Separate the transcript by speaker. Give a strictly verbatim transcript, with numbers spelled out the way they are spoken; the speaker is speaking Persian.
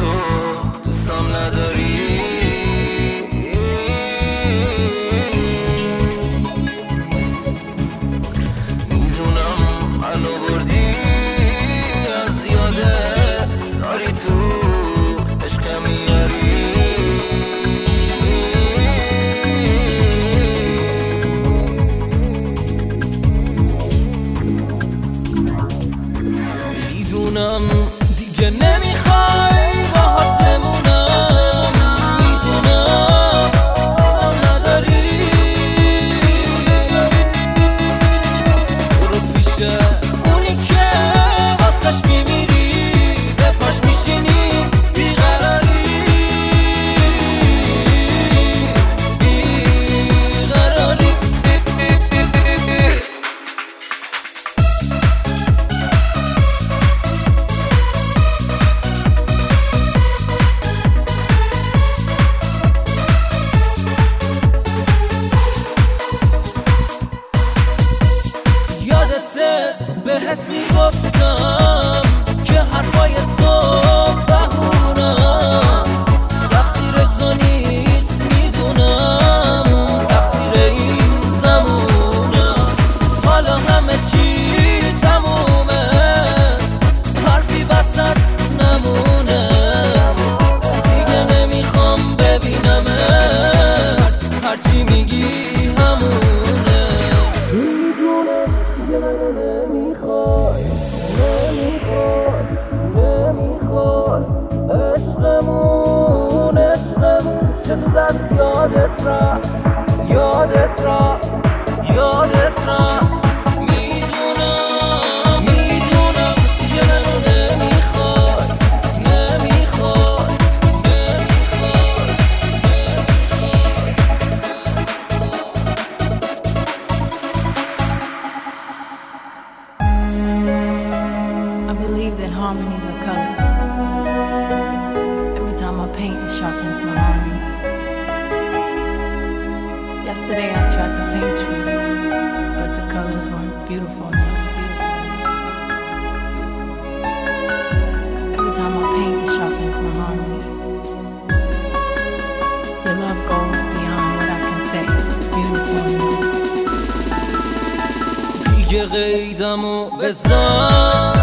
Speaker 1: تو دوستم نداری. میدونم منو بردی از یادت، داری تو عشق میاری. میدونم دیگه نمیخوای باهات بمونم، میدونم دوستم نداری. برو پیش اونی که واسش میمیری، به پاش میشینی بیقراری بیقراری. یادته بهت میگفتم که حرفای تو بهونست، تقصیر تو نیست میدونم، تقصیر این زمونه. حالا همه چی تمومه، حرفی وسط نمونه. دیگه نمیخوام ببینمت، هرچی میگی همونه. نمیخوای نمیخوای نمیخوای عشقمون عشقمون چه زد یادت رفت یادت رفت یادت رفت. میدونم میدونم دیگه منو نمیخوای نمیخوای نمیخوای
Speaker 2: I believe that harmonies are colors. Every time I paint, it sharpens my harmony. Yesterday I tried to paint you, but the colors weren't beautiful enough. Every time I paint, it sharpens my harmony. Your love goes beyond what I can say. Beautiful enough.
Speaker 1: دیگه قیدمو بزن